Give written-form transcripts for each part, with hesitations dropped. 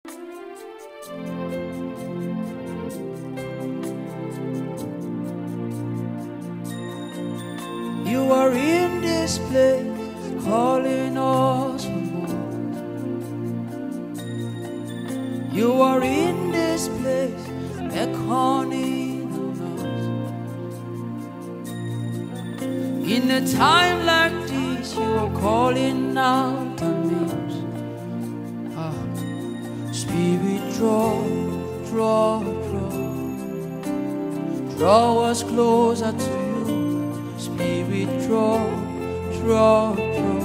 You are in this place, calling us for more. You are in this place, beckoning on us. In a time like this, you are calling out our names. Spirit, draw, draw, draw. Draw us closer to you. Spirit, draw, draw, draw.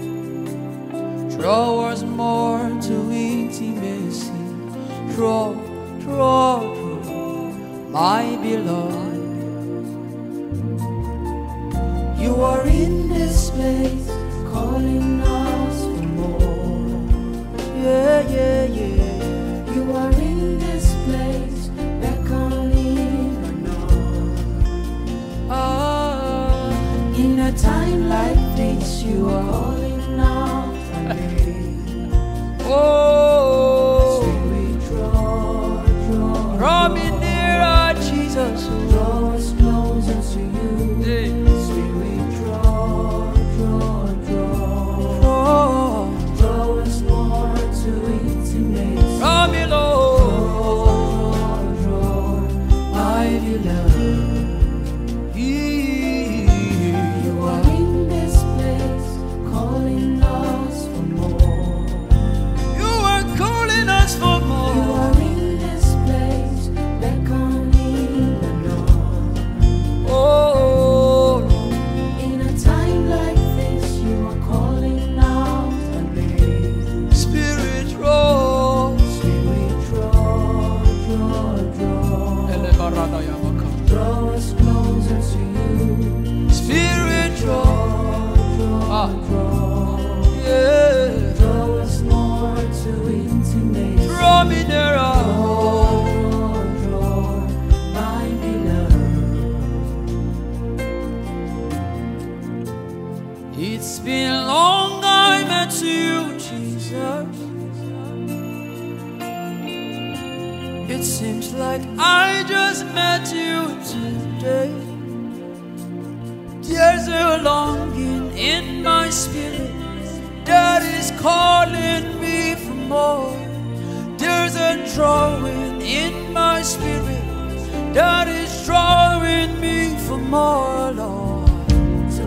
Draw us more to intimacy. Draw, draw, draw, my beloved. You are in this place, calling us for more. Yeah, yeah, yeah. You are in this place, beckoning on us. In a time like this, you are calling out for me. Oh, Spirit, draw, draw, draw me nearer, Jesus. draw us closer to you. Hey. Spirit, draw, draw, draw, Draw, draw us more to intimacy. draw me, Lord, Draw, my beloved. You are in this place, calling us for more. You are calling us for You more. are in this place, beckoning on us. Oh, In a time like this, you are calling out for me. Spirit, draw. Spirit, draw, draw, draw. Draw us closer to you. Spirit, draw. Ah. Draw, Yeah, draw us more to intimacy. draw me nearer. Draw, my beloved. It's been long I met you, Jesus. It seems like I just met you today. There's a longing in my spirit that is calling me for more. There's a drawing in my spirit that is drawing me for more, Lord. To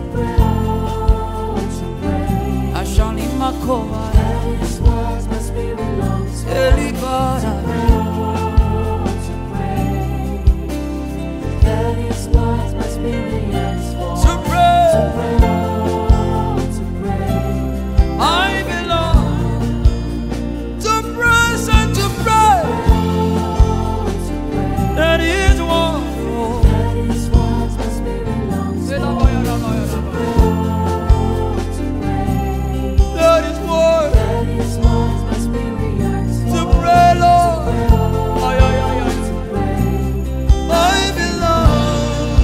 pray. Ashani Makova, That is what my spirit longs for. Elibara. To pray. That is what my spirit yearns for. To pray, To pray. I belong. To press and to pray. To pray. That is what. That is what my spirit longs for. To pray. That is what. That is what my spirit yearns for. To pray, Lord. Ay, ay, ay, ay. To pray. I belong.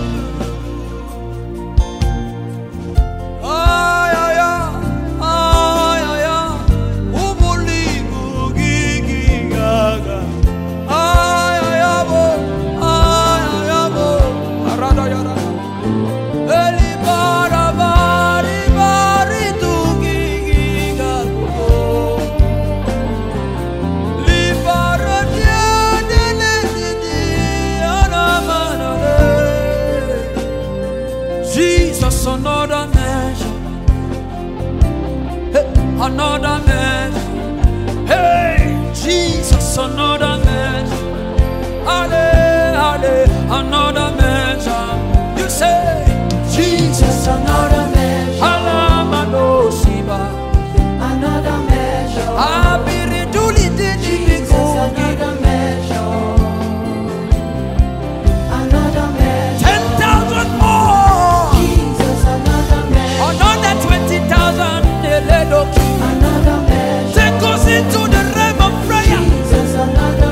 Ay, ay, ay. Ay, ay, ay. Ubulibu gigigaga. Ay, ay, ay, bo. Ay, ay, ay, bo. Arada, yada. Elibara, bari, bari, tu gigigaga. Libara, diade, lezidi, anamanale. Jesus, another measure. Hey, another measure. Hey, Jesus, another measure. Ale, ale, another measure. You say, Jesus, another measure. Alamano siba. Another measure. Abiri duli didi Jesus, bikogi. another measure. Another measure. 10,000 more. Jesus, another measure. Another 20,000. Eledoki. Another measure. Take us into the realm of prayer. Jesus, another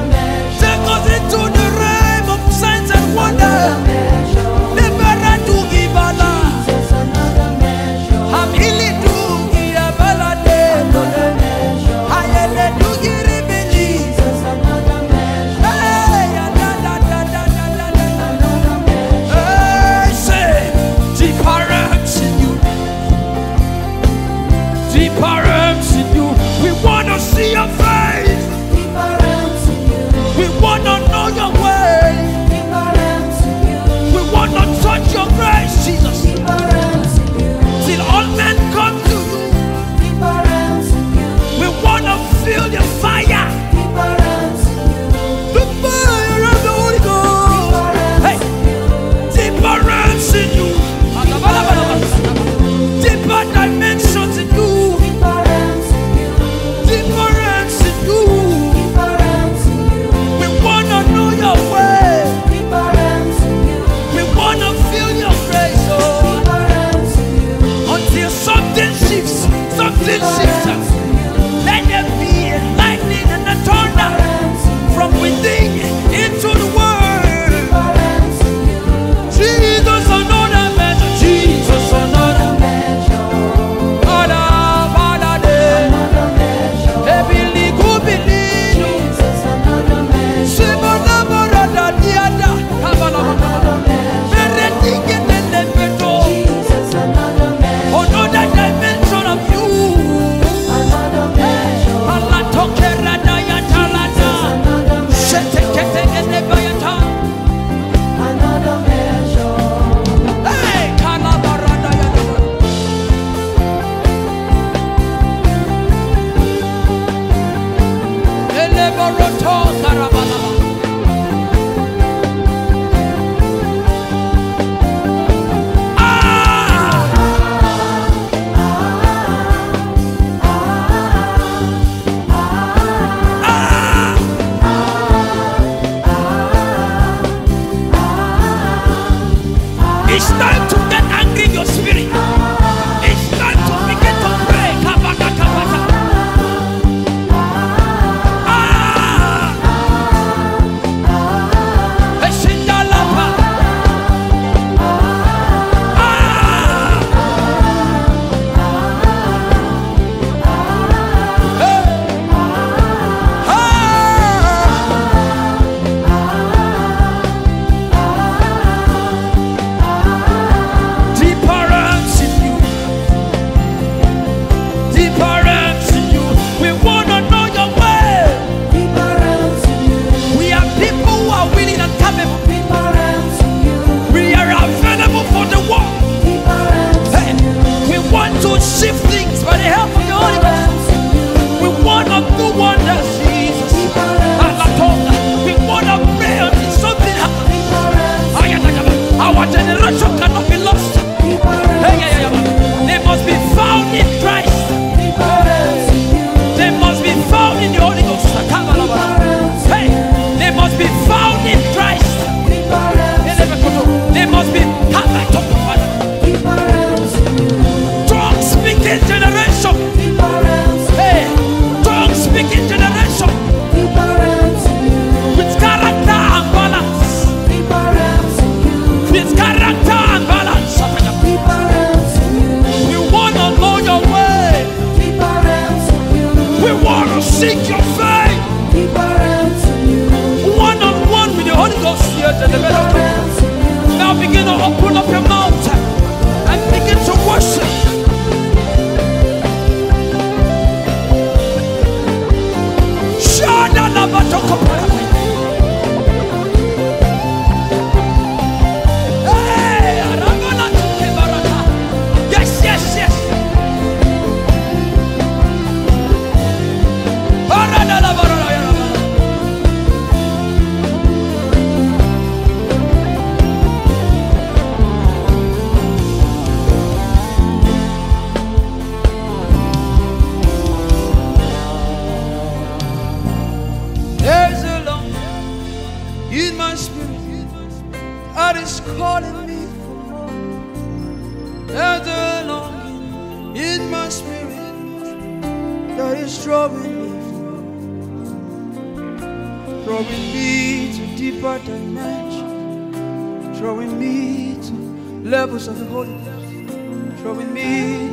calling me for more. There's a longing in my spirit that is drawing me forward, drawing me to deeper dimensions, drawing me to levels of the Holy Ghost, drawing me.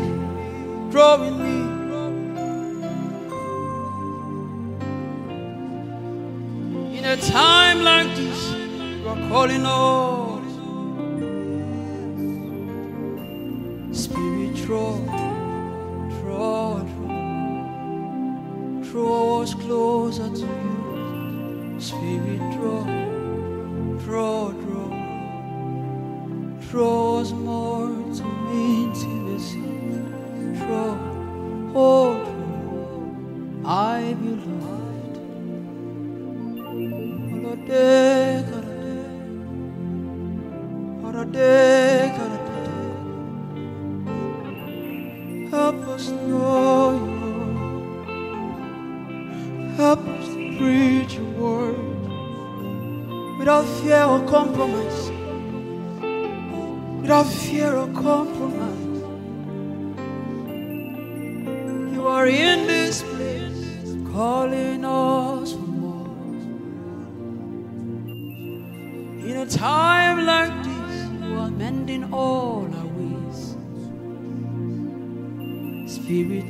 In a time like this, you are calling us. Spirit, draw us closer to you. Spirit, draw us more to intimacy. I belong. Help us know you. Help us to preach your word without fear or compromise. Without fear or compromise. You are in this place, calling us for more. In a time like this, you are mending all our ways. Spirit,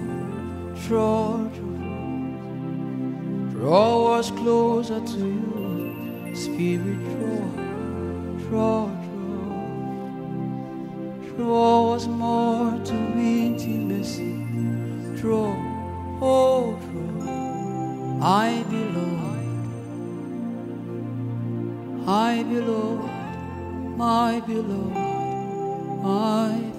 draw us closer to you. Spirit, draw us more to intimacy. Draw. I belong, my beloved,